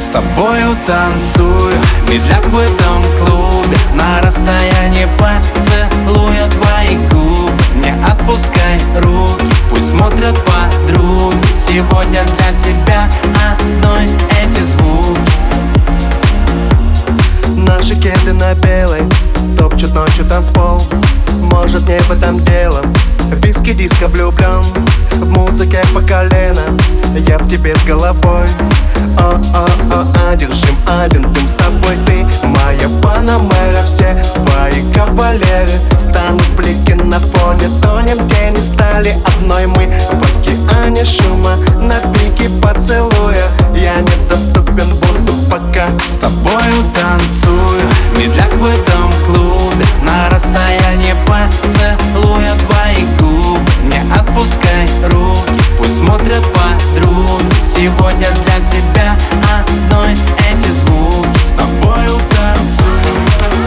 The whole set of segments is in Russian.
С тобою танцую, медляк в этом клубе. На расстоянии поцелуя твои губы. Не отпускай руки, пусть смотрят подруги. Сегодня для тебя одной эти звуки. Наши кеды на белой топчут ночью танцпол. Может, не в этом дело. Виски, диско, влюблен в музыке по колено. Я в тебе с головой. Одержим один дым с тобой. Ты моя панамера, все твои кавалеры станут блики на фоне. Тонем, где не стали одной мы. В океане шума на пике поцелуя. Я недоступен, буду пока с тобою танцую, медляк в этом клубе. На расстоянии поцелуя твои губы. Не отпускай руки, пусть смотрят подруги. Сегодня для тебя одной эти звуки. С тобою танцую.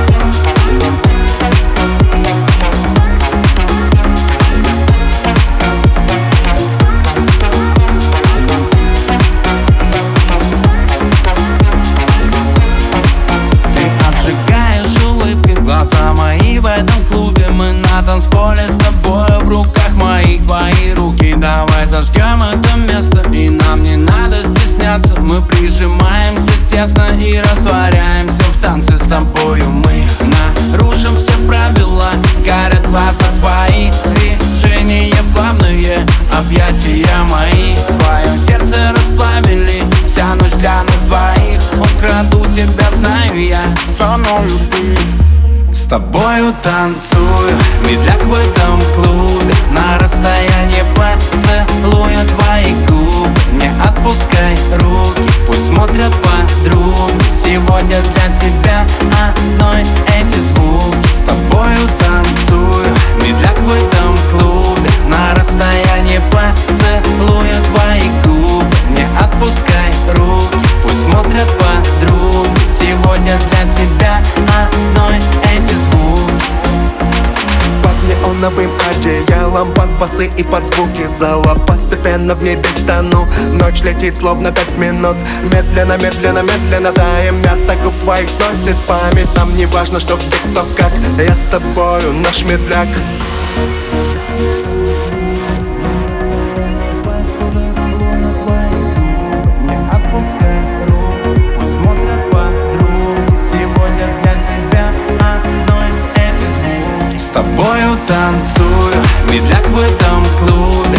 Глаза мои в этом клубе. Мы на танцполе с тобой. В руках моих твои руки. Давай зажгем это место, и нам не надо стесняться. Мы прижимаемся тесно и растворяемся в танце с тобою. Мы нарушим все правила. Горят глаза твои, движения плавные, объятия мои в твоем сердце расплавили. Вся ночь для нас двоих. Украду тебя, знаю я, со мною ты. С тобою танцую, медляк в этом клубе. На расстоянии поцелуя твои губы. Не отпускай руки, пусть смотрят подруги. Сегодня для тебя одной эти звуки. С тобою танцую, медляк в этом клубе. На расстоянии поцелуя твои губы. Не отпускай руки, пусть смотрят подруги. Сегодня для тебя одной эти звуки. Под неоновым одеялом, под басы и под звуки зала. Постепенно в небе стану. Ночь летит словно 5 минут. Медленно, медленно, медленно таем. Мята губ твоих сносит память. Нам не важно, что где, кто, как. Я с тобою, наш медляк. С тобою танцую, медляк в этом клубе.